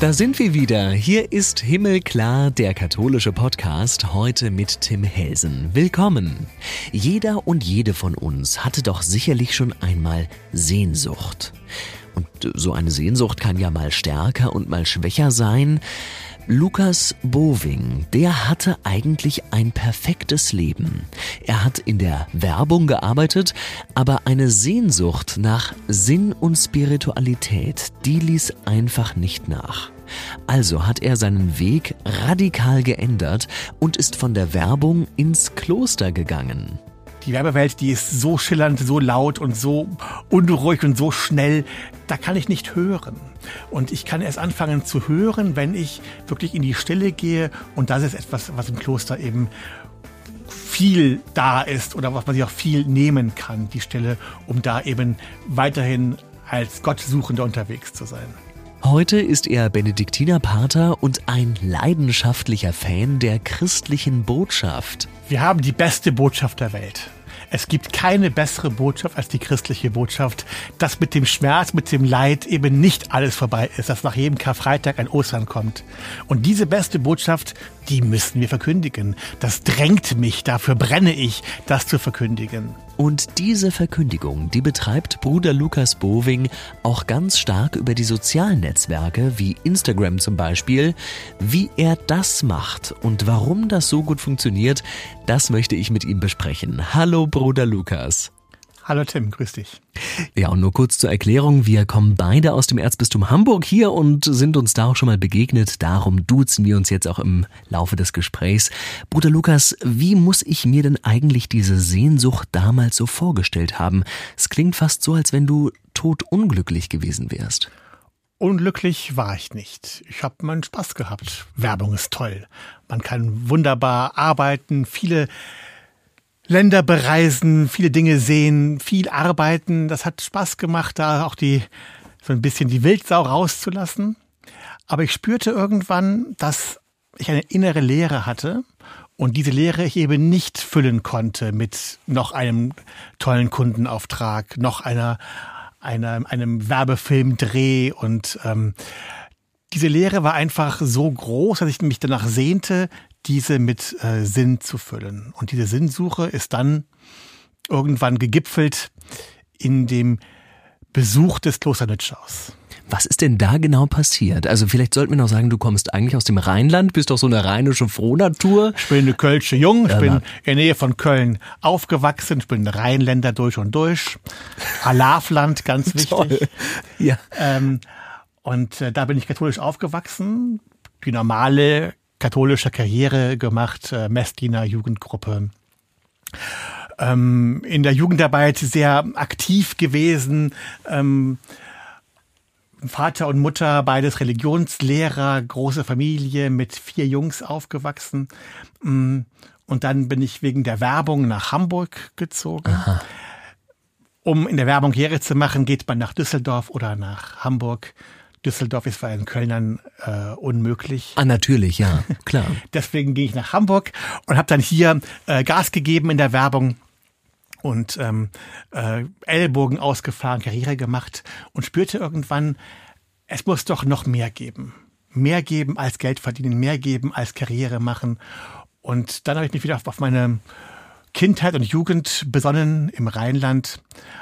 Da sind wir wieder. Hier ist Himmelklar, der katholische Podcast, heute mit Tim Helsen. Willkommen. Jeder und jede von uns hatte doch sicherlich schon einmal Sehnsucht. Und so eine Sehnsucht kann ja mal stärker und mal schwächer sein. Lukas Boving, der hatte eigentlich ein perfektes Leben. Er hat in der Werbung gearbeitet, aber eine Sehnsucht nach Sinn und Spiritualität, die ließ einfach nicht nach. Also hat er seinen Weg radikal geändert und ist von der Werbung ins Kloster gegangen. Die Werbewelt, die ist so schillernd, so laut und so unruhig und so schnell, da kann ich nicht hören. Und ich kann erst anfangen zu hören, wenn ich wirklich in die Stille gehe. Und das ist etwas, was im Kloster eben viel da ist oder was man sich auch viel nehmen kann, die Stille, um da eben weiterhin als Gottsuchender unterwegs zu sein. Heute ist er Benediktinerpater und ein leidenschaftlicher Fan der christlichen Botschaft. Wir haben die beste Botschaft der Welt. Es gibt keine bessere Botschaft als die christliche Botschaft, dass mit dem Schmerz, mit dem Leid eben nicht alles vorbei ist, dass nach jedem Karfreitag ein Ostern kommt. Und diese beste Botschaft, die müssen wir verkündigen. Das drängt mich, dafür brenne ich, das zu verkündigen. Und diese Verkündigung, die betreibt Bruder Lukas Boving auch ganz stark über die sozialen Netzwerke, wie Instagram zum Beispiel. Wie er das macht und warum das so gut funktioniert, das möchte ich mit ihm besprechen. Hallo Bruder Lukas. Hallo Tim, grüß dich. Ja, und nur kurz zur Erklärung, wir kommen beide aus dem Erzbistum Hamburg hier und sind uns da auch schon mal begegnet. Darum duzen wir uns jetzt auch im Laufe des Gesprächs. Bruder Lukas, wie muss ich mir denn eigentlich diese Sehnsucht damals so vorgestellt haben? Es klingt fast so, als wenn du todunglücklich gewesen wärst. Unglücklich war ich nicht. Ich habe meinen Spaß gehabt. Werbung ist toll. Man kann wunderbar arbeiten, viele Länder bereisen, viele Dinge sehen, viel arbeiten. Das hat Spaß gemacht, da auch so ein bisschen die Wildsau rauszulassen. Aber ich spürte irgendwann, dass ich eine innere Leere hatte und diese Leere ich eben nicht füllen konnte mit noch einem tollen Kundenauftrag, noch einem Werbefilmdreh und diese Leere war einfach so groß, dass ich mich danach sehnte, diese mit Sinn zu füllen. Und diese Sinnsuche ist dann irgendwann gegipfelt in dem Besuch des Kloster Nützschaus. Was ist denn da genau passiert? Also vielleicht sollten wir noch sagen, du kommst eigentlich aus dem Rheinland, bist doch so eine rheinische Frohnatur. Ich bin eine Kölsche Jung, ich bin in der Nähe von Köln aufgewachsen, ich bin ein Rheinländer durch und durch. Alavland, ganz wichtig. Toll. Ja. Da bin ich katholisch aufgewachsen, die normale katholische Karriere gemacht, Messdiener, Jugendgruppe. In der Jugendarbeit sehr aktiv gewesen, Vater und Mutter, beides Religionslehrer, große Familie mit 4 Jungs aufgewachsen. Und dann bin ich wegen der Werbung nach Hamburg gezogen. Aha. Um in der Werbung Karriere zu machen, geht man nach Düsseldorf oder nach Hamburg. Düsseldorf ist bei den Kölnern unmöglich. Ah, natürlich, ja, klar. Deswegen ging ich nach Hamburg und habe dann hier Gas gegeben in der Werbung und Ellbogen ausgefahren, Karriere gemacht und spürte irgendwann, es muss doch noch mehr geben. Mehr geben als Geld verdienen, mehr geben als Karriere machen. Und dann habe ich mich wieder auf meine Kindheit und Jugend besonnen im Rheinland.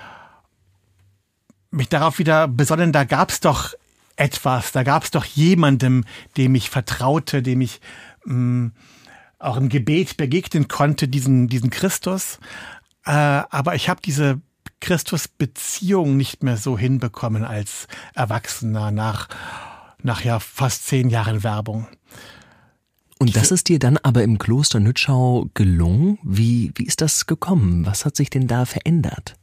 Mich darauf wieder besonnen, da gab es doch etwas, da gab es doch jemandem, dem ich vertraute, dem ich auch im Gebet begegnen konnte, diesen Christus. Aber ich habe diese Christus-Beziehung nicht mehr so hinbekommen als Erwachsener nach ja fast 10 Jahren Werbung. Und das ist dir dann aber im Kloster Nützschau gelungen? Wie ist das gekommen? Was hat sich denn da verändert?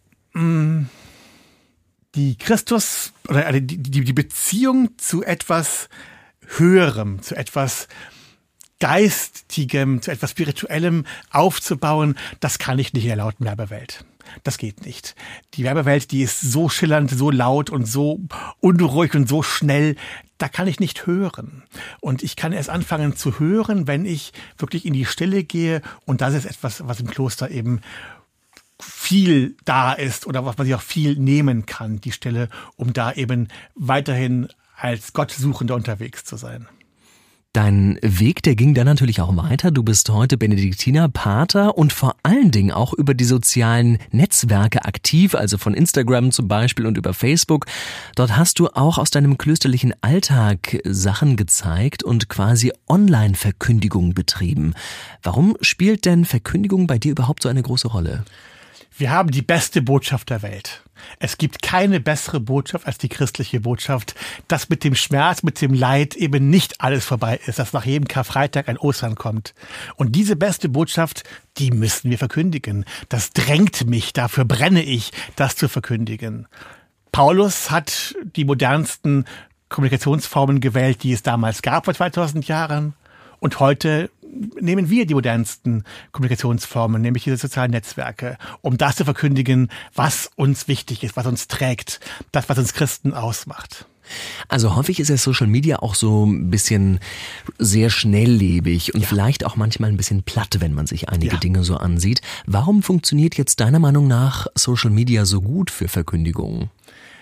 Die Christus oder die Beziehung zu etwas Höherem, zu etwas Geistigem, zu etwas Spirituellem aufzubauen, das kann ich nicht in der lauten Werbewelt. Das geht nicht. Die Werbewelt, die ist so schillernd, so laut und so unruhig und so schnell, da kann ich nicht hören. Und ich kann erst anfangen zu hören, wenn ich wirklich in die Stille gehe. Und das ist etwas, was im Kloster eben viel da ist oder was man sich auch viel nehmen kann, die Stille, um da eben weiterhin als Gottsuchender unterwegs zu sein. Dein Weg, der ging dann natürlich auch weiter. Du bist heute Benediktiner, Pater und vor allen Dingen auch über die sozialen Netzwerke aktiv, also von Instagram zum Beispiel und über Facebook. Dort hast du auch aus deinem klösterlichen Alltag Sachen gezeigt und quasi Online-Verkündigung betrieben. Warum spielt denn Verkündigung bei dir überhaupt so eine große Rolle? Wir haben die beste Botschaft der Welt. Es gibt keine bessere Botschaft als die christliche Botschaft, dass mit dem Schmerz, mit dem Leid eben nicht alles vorbei ist, dass nach jedem Karfreitag ein Ostern kommt. Und diese beste Botschaft, die müssen wir verkündigen. Das drängt mich, dafür brenne ich, das zu verkündigen. Paulus hat die modernsten Kommunikationsformen gewählt, die es damals gab vor 2000 Jahren. Und heute nehmen wir die modernsten Kommunikationsformen, nämlich diese sozialen Netzwerke, um das zu verkündigen, was uns wichtig ist, was uns trägt, das, was uns Christen ausmacht. Also häufig ist ja Social Media auch so ein bisschen sehr schnelllebig und vielleicht auch manchmal ein bisschen platt, wenn man sich einige Dinge so ansieht. Warum funktioniert jetzt deiner Meinung nach Social Media so gut für Verkündigungen?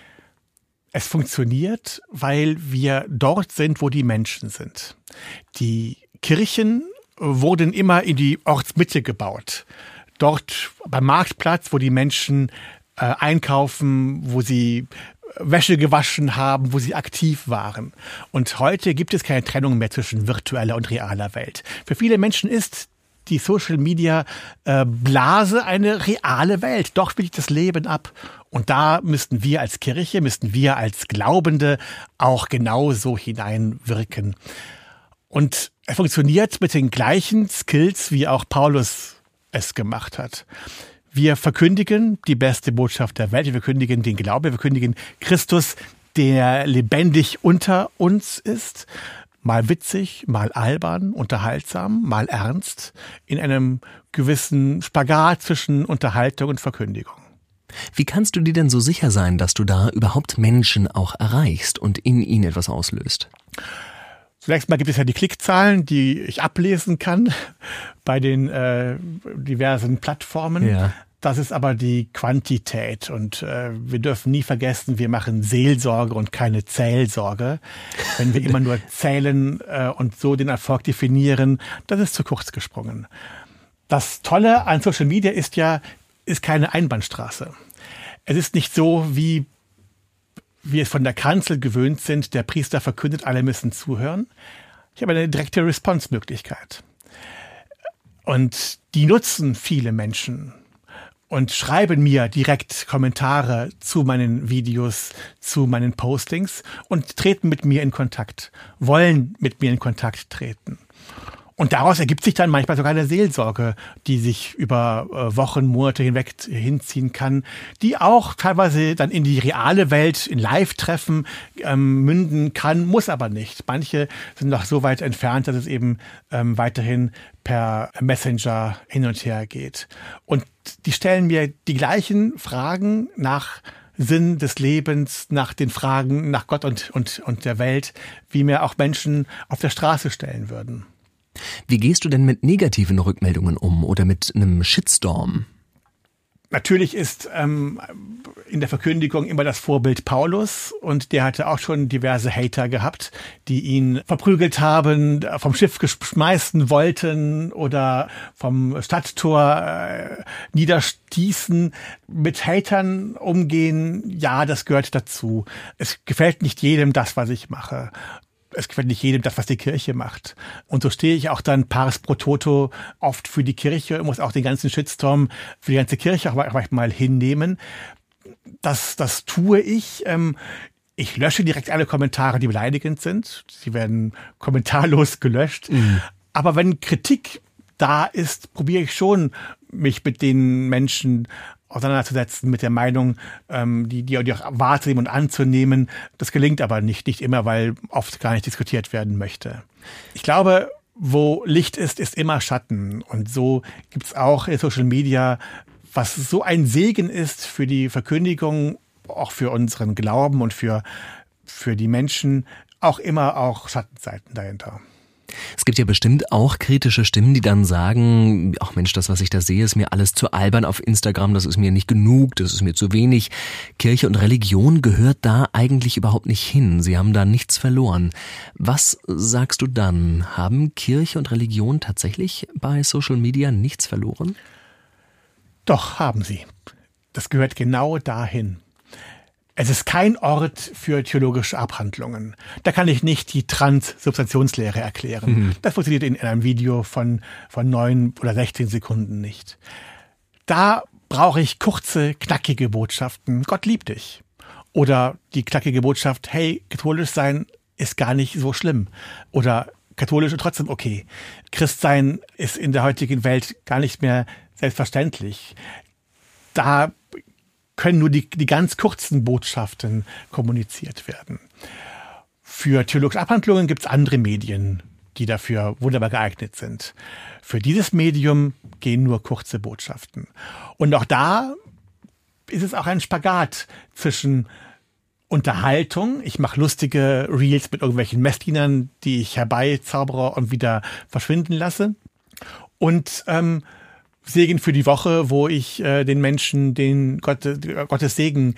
Es funktioniert, weil wir dort sind, wo die Menschen sind. Die Kirchen wurden immer in die Ortsmitte gebaut. Dort beim Marktplatz, wo die Menschen einkaufen, wo sie Wäsche gewaschen haben, wo sie aktiv waren. Und heute gibt es keine Trennung mehr zwischen virtueller und realer Welt. Für viele Menschen ist die Social Media Blase eine reale Welt. Dort spielt das Leben ab. Und da müssten wir als Kirche, müssten wir als Glaubende auch genauso hineinwirken. Und er funktioniert mit den gleichen Skills, wie auch Paulus es gemacht hat. Wir verkündigen die beste Botschaft der Welt, wir verkündigen den Glauben, wir verkündigen Christus, der lebendig unter uns ist. Mal witzig, mal albern, unterhaltsam, mal ernst, in einem gewissen Spagat zwischen Unterhaltung und Verkündigung. Wie kannst du dir denn so sicher sein, dass du da überhaupt Menschen auch erreichst und in ihnen etwas auslöst? Zunächst mal gibt es ja die Klickzahlen, die ich ablesen kann bei den diversen Plattformen. Ja. Das ist aber die Quantität und wir dürfen nie vergessen, wir machen Seelsorge und keine Zählsorge. Wenn wir immer nur zählen und so den Erfolg definieren, das ist zu kurz gesprungen. Das Tolle an Social Media ist keine Einbahnstraße. Es ist nicht so, wie wir es von der Kanzel gewöhnt sind, der Priester verkündet, alle müssen zuhören. Ich habe eine direkte Response-Möglichkeit. Und die nutzen viele Menschen und schreiben mir direkt Kommentare zu meinen Videos, zu meinen Postings und treten mit mir in Kontakt, wollen mit mir in Kontakt treten. Und daraus ergibt sich dann manchmal sogar eine Seelsorge, die sich über Wochen, Monate hinweg hinziehen kann, die auch teilweise dann in die reale Welt, in Live-Treffen münden kann, muss aber nicht. Manche sind noch so weit entfernt, dass es eben weiterhin per Messenger hin und her geht. Und die stellen mir die gleichen Fragen nach Sinn des Lebens, nach den Fragen nach Gott und der Welt, wie mir auch Menschen auf der Straße stellen würden. Wie gehst du denn mit negativen Rückmeldungen um oder mit einem Shitstorm? Natürlich ist in der Verkündigung immer das Vorbild Paulus und der hatte auch schon diverse Hater gehabt, die ihn verprügelt haben, vom Schiff geschmeißen wollten oder vom Stadttor niederstießen. Mit Hatern umgehen, ja, das gehört dazu. Es gefällt nicht jedem das, was ich mache. Es gefällt nicht jedem das, was die Kirche macht. Und so stehe ich auch dann pars pro toto oft für die Kirche, muss auch den ganzen Shitstorm für die ganze Kirche auch manchmal hinnehmen. Das tue ich. Ich lösche direkt alle Kommentare, die beleidigend sind. Sie werden kommentarlos gelöscht. Mhm. Aber wenn Kritik da ist, probiere ich schon, mich mit den Menschen auseinanderzusetzen, mit der Meinung, die auch wahrzunehmen und anzunehmen. Das gelingt aber nicht immer, weil oft gar nicht diskutiert werden möchte. Ich glaube, wo Licht ist, ist immer Schatten. Und so gibt's auch in Social Media, was so ein Segen ist für die Verkündigung, auch für unseren Glauben und für die Menschen, auch immer auch Schattenseiten dahinter. Es gibt ja bestimmt auch kritische Stimmen, die dann sagen, ach Mensch, das, was ich da sehe, ist mir alles zu albern auf Instagram, das ist mir nicht genug, das ist mir zu wenig. Kirche und Religion gehört da eigentlich überhaupt nicht hin. Sie haben da nichts verloren. Was sagst du dann? Haben Kirche und Religion tatsächlich bei Social Media nichts verloren? Doch, haben sie. Das gehört genau dahin. Es ist kein Ort für theologische Abhandlungen. Da kann ich nicht die Transsubstantionslehre erklären. Das funktioniert in einem Video von 9 oder 16 Sekunden nicht. Da brauche ich kurze, knackige Botschaften. Gott liebt dich. Oder die knackige Botschaft, hey, katholisch sein ist gar nicht so schlimm. Oder katholisch ist trotzdem okay. Christsein ist in der heutigen Welt gar nicht mehr selbstverständlich. Da können nur die ganz kurzen Botschaften kommuniziert werden. Für theologische Abhandlungen gibt es andere Medien, die dafür wunderbar geeignet sind. Für dieses Medium gehen nur kurze Botschaften. Und auch da ist es auch ein Spagat zwischen Unterhaltung. Ich mache lustige Reels mit irgendwelchen Messdienern, die ich herbeizaubere und wieder verschwinden lasse. Und Segen für die Woche, wo ich den Menschen Gottes Segen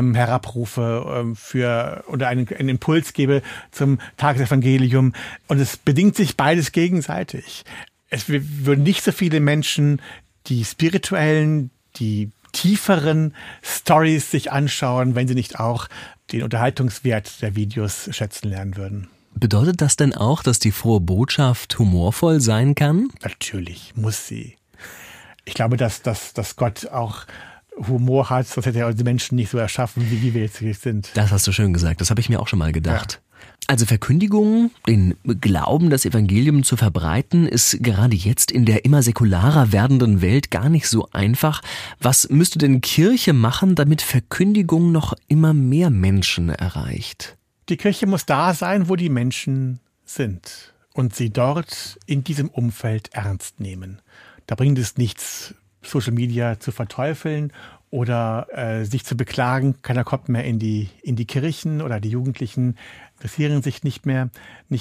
herabrufe oder einen Impuls gebe zum Tagesevangelium. Und es bedingt sich beides gegenseitig. Es würden nicht so viele Menschen die spirituellen, die tieferen Stories sich anschauen, wenn sie nicht auch den Unterhaltungswert der Videos schätzen lernen würden. Bedeutet das denn auch, dass die frohe Botschaft humorvoll sein kann? Natürlich, muss sie. Ich glaube, dass Gott auch Humor hat, sonst hätte er die Menschen nicht so erschaffen, wie wir jetzt sind. Das hast du schön gesagt, das habe ich mir auch schon mal gedacht. Ja. Also Verkündigung, den Glauben, das Evangelium zu verbreiten, ist gerade jetzt in der immer säkularer werdenden Welt gar nicht so einfach. Was müsste denn Kirche machen, damit Verkündigung noch immer mehr Menschen erreicht? Die Kirche muss da sein, wo die Menschen sind und sie dort in diesem Umfeld ernst nehmen. Da bringt es nichts, Social Media zu verteufeln oder sich zu beklagen. Keiner kommt mehr in die Kirchen oder die Jugendlichen interessieren sich nicht mehr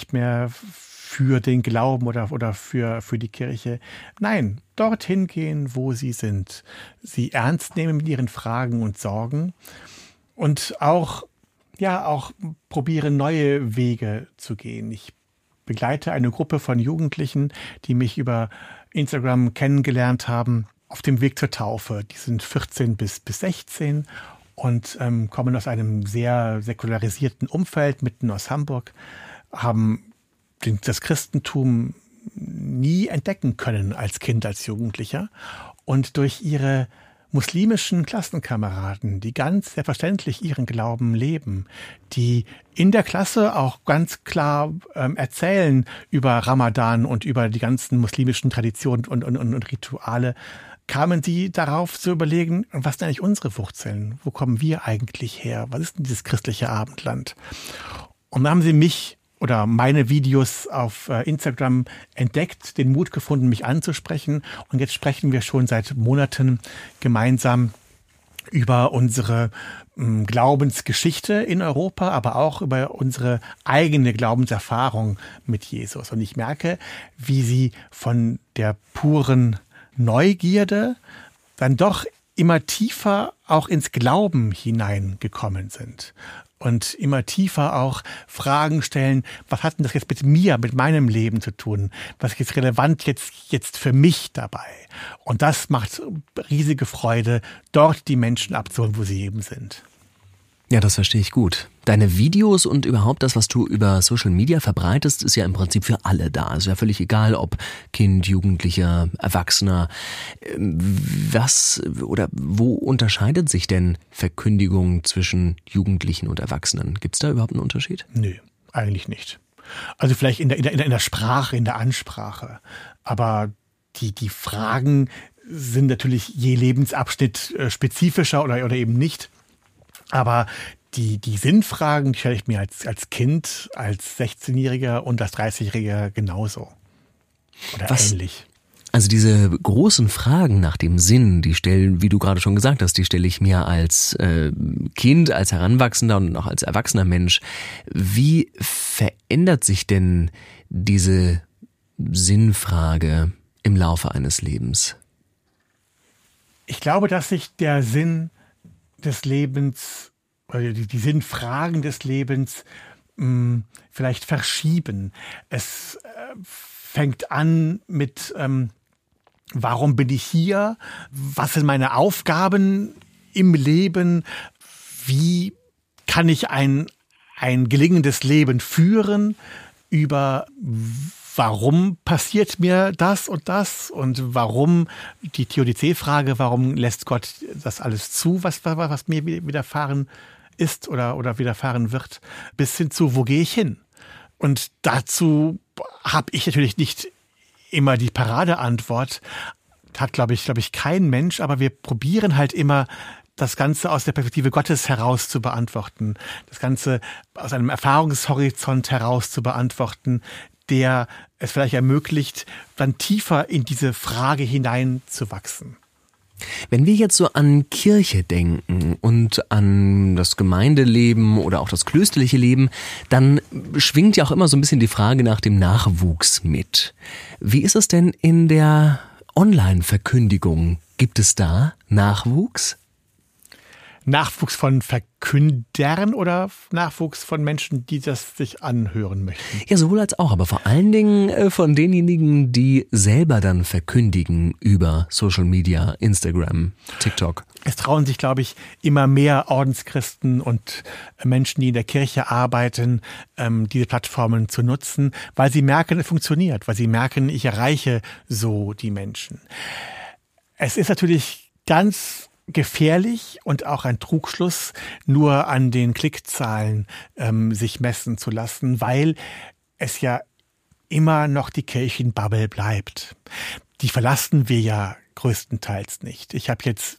für den Glauben oder für die Kirche. Nein, dorthin gehen, wo sie sind. Sie ernst nehmen mit ihren Fragen und Sorgen und auch probieren, neue Wege zu gehen. Ich begleite eine Gruppe von Jugendlichen, die mich über Instagram kennengelernt haben, auf dem Weg zur Taufe. Die sind 14 bis 16 und kommen aus einem sehr säkularisierten Umfeld mitten aus Hamburg, haben das Christentum nie entdecken können als Kind, als Jugendlicher. Und durch ihre muslimischen Klassenkameraden, die ganz selbstverständlich ihren Glauben leben, die in der Klasse auch ganz klar erzählen über Ramadan und über die ganzen muslimischen Traditionen und Rituale, kamen sie darauf zu überlegen, was sind eigentlich unsere Wurzeln? Wo kommen wir eigentlich her? Was ist denn dieses christliche Abendland? Und dann haben sie mich oder meine Videos auf Instagram entdeckt, den Mut gefunden, mich anzusprechen. Und jetzt sprechen wir schon seit Monaten gemeinsam über unsere Glaubensgeschichte in Europa, aber auch über unsere eigene Glaubenserfahrung mit Jesus. Und ich merke, wie sie von der puren Neugierde dann doch immer tiefer auch ins Glauben hineingekommen sind. Und immer tiefer auch Fragen stellen, was hat denn das jetzt mit mir, mit meinem Leben zu tun? Was ist jetzt relevant jetzt für mich dabei? Und das macht riesige Freude, dort die Menschen abzuholen, wo sie eben sind. Ja, das verstehe ich gut. Deine Videos und überhaupt das, was du über Social Media verbreitest, ist ja im Prinzip für alle da. Ist ja völlig egal, ob Kind, Jugendlicher, Erwachsener. Was oder wo unterscheidet sich denn Verkündigung zwischen Jugendlichen und Erwachsenen? Gibt es da überhaupt einen Unterschied? Nö, eigentlich nicht. Also vielleicht in der Sprache, in der Ansprache. Aber die Fragen sind natürlich je Lebensabschnitt spezifischer oder eben nicht. Aber die Sinnfragen stelle ich mir als Kind, als 16-Jähriger und als 30-Jähriger genauso. Oder ähnlich. Also diese großen Fragen nach dem Sinn, die stellen, wie du gerade schon gesagt hast, die stelle ich mir als Kind, als Heranwachsender und auch als erwachsener Mensch. Wie verändert sich denn diese Sinnfrage im Laufe eines Lebens? Ich glaube, dass sich der Sinn des Lebens oder die Sinnfragen des Lebens vielleicht verschieben. Es fängt an mit, warum bin ich hier? Was sind meine Aufgaben im Leben? Wie kann ich ein gelingendes Leben führen? Über warum passiert mir das und warum, die Theodizee-Frage, warum lässt Gott das alles zu, was mir widerfahren ist oder widerfahren wird, bis hin zu, wo gehe ich hin? Und dazu habe ich natürlich nicht immer die Paradeantwort, hat, glaube ich, kein Mensch, aber wir probieren halt immer, das Ganze aus der Perspektive Gottes heraus zu beantworten, das Ganze aus einem Erfahrungshorizont heraus zu beantworten, der es vielleicht ermöglicht, dann tiefer in diese Frage hineinzuwachsen. Wenn wir jetzt so an Kirche denken und an das Gemeindeleben oder auch das klösterliche Leben, dann schwingt ja auch immer so ein bisschen die Frage nach dem Nachwuchs mit. Wie ist es denn in der Online-Verkündigung? Gibt es da Nachwuchs? Nachwuchs von Verkündern oder Nachwuchs von Menschen, die das sich anhören möchten? Ja, sowohl als auch, aber vor allen Dingen von denjenigen, die selber dann verkündigen über Social Media, Instagram, TikTok. Es trauen sich, glaube ich, immer mehr Ordenschristen und Menschen, die in der Kirche arbeiten, diese Plattformen zu nutzen, weil sie merken, es funktioniert, weil sie merken, ich erreiche so die Menschen. Es ist natürlich ganz gefährlich und auch ein Trugschluss, nur an den Klickzahlen sich messen zu lassen, weil es ja immer noch die Kirchenbubble bleibt. Die verlassen wir ja größtenteils nicht. Ich habe jetzt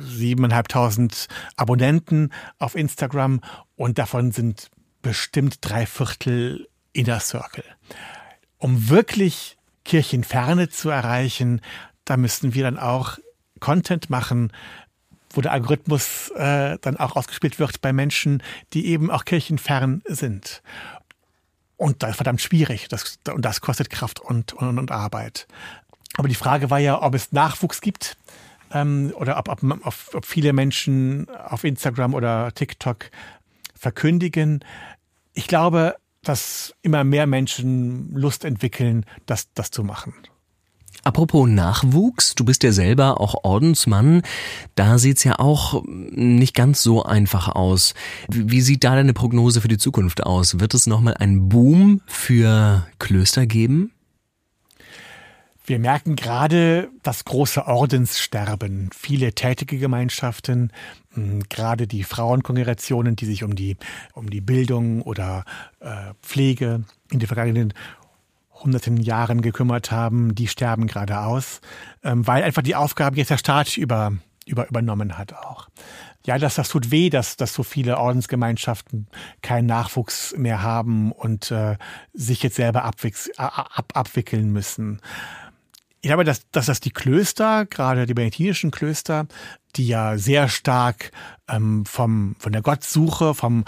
7.500 Abonnenten auf Instagram und davon sind bestimmt 3/4 Inner Circle. Um wirklich Kirchenferne zu erreichen, da müssten wir dann auch Content machen, wo der Algorithmus dann auch ausgespielt wird bei Menschen, die eben auch kirchenfern sind. Und das ist verdammt schwierig. Das kostet Kraft und Arbeit. Aber die Frage war ja, ob es Nachwuchs gibt oder ob viele Menschen auf Instagram oder TikTok verkündigen. Ich glaube, dass immer mehr Menschen Lust entwickeln, das zu machen. Apropos Nachwuchs, du bist ja selber auch Ordensmann, da sieht's ja auch nicht ganz so einfach aus. Wie sieht da deine Prognose für die Zukunft aus? Wird es nochmal einen Boom für Klöster geben? Wir merken gerade das große Ordenssterben. Viele tätige Gemeinschaften, gerade die Frauenkongregationen, die sich um die Bildung oder Pflege in den vergangenen hunderten Jahren gekümmert haben, die sterben gerade aus, weil einfach die Aufgabe jetzt der Staat übernommen hat auch. Ja, das tut weh, dass so viele Ordensgemeinschaften keinen Nachwuchs mehr haben und sich jetzt selber abwickeln müssen. Ich glaube, dass das die Klöster, gerade die benediktinischen Klöster, die ja sehr stark von der Gottsuche, vom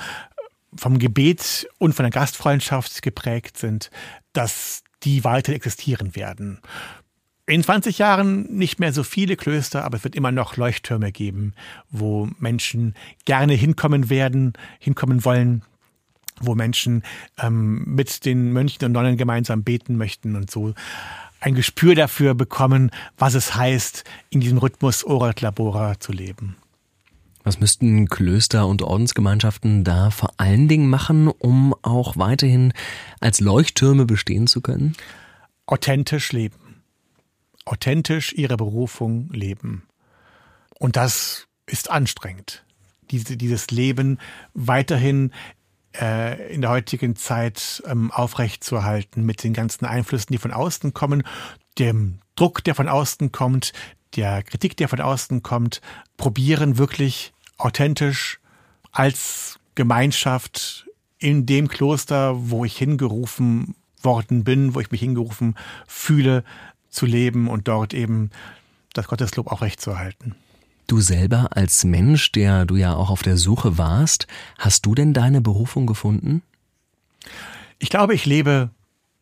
Gebet und von der Gastfreundschaft geprägt sind, dass die weiter existieren werden. In 20 Jahren nicht mehr so viele Klöster, aber es wird immer noch Leuchttürme geben, wo Menschen gerne hinkommen wollen, wo Menschen mit den Mönchen und Nonnen gemeinsam beten möchten und so ein Gespür dafür bekommen, was es heißt, in diesem Rhythmus Ora et Labora zu leben. Was müssten Klöster und Ordensgemeinschaften da vor allen Dingen machen, um auch weiterhin als Leuchttürme bestehen zu können? Authentisch leben. Authentisch ihre Berufung leben. Und das ist anstrengend. Dieses Leben weiterhin in der heutigen Zeit aufrechtzuerhalten mit den ganzen Einflüssen, die von außen kommen, dem Druck, der von außen kommt, der Kritik, der von außen kommt, probieren wirklich authentisch als Gemeinschaft in dem Kloster, wo ich hingerufen worden bin, wo ich mich hingerufen fühle, zu leben und dort eben das Gotteslob aufrechtzuerhalten. Du selber als Mensch, der du ja auch auf der Suche warst, hast du denn deine Berufung gefunden? Ich glaube, ich lebe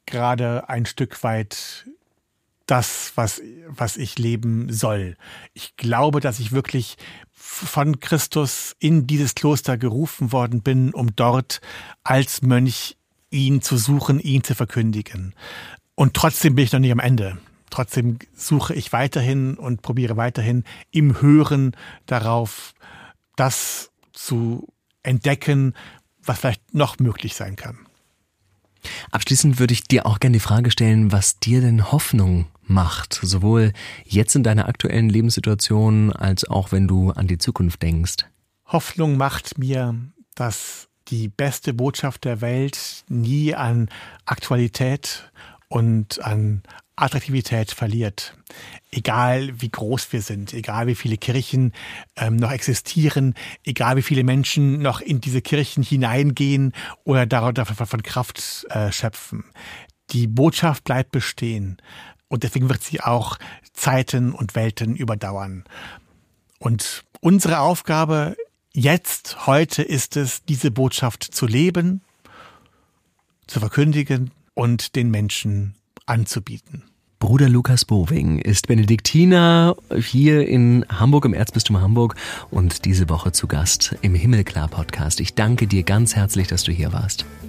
gerade ein Stück weit das, was ich leben soll. Ich glaube, dass ich wirklich von Christus in dieses Kloster gerufen worden bin, um dort als Mönch ihn zu suchen, ihn zu verkündigen. Und trotzdem bin ich noch nicht am Ende. Trotzdem suche ich weiterhin und probiere weiterhin im Hören darauf, das zu entdecken, was vielleicht noch möglich sein kann. Abschließend würde ich dir auch gerne die Frage stellen, was dir denn Hoffnung macht, sowohl jetzt in deiner aktuellen Lebenssituation als auch wenn du an die Zukunft denkst. Hoffnung macht mir, dass die beste Botschaft der Welt nie an Aktualität und an Attraktivität verliert. Egal wie groß wir sind, egal wie viele Kirchen noch existieren, egal wie viele Menschen noch in diese Kirchen hineingehen oder davon Kraft schöpfen. Die Botschaft bleibt bestehen und deswegen wird sie auch Zeiten und Welten überdauern. Und unsere Aufgabe jetzt, heute ist es, diese Botschaft zu leben, zu verkündigen und den Menschen anzubieten. Bruder Lukas Boving ist Benediktiner hier in Hamburg, im Erzbistum Hamburg und diese Woche zu Gast im Himmelklar-Podcast. Ich danke dir ganz herzlich, dass du hier warst.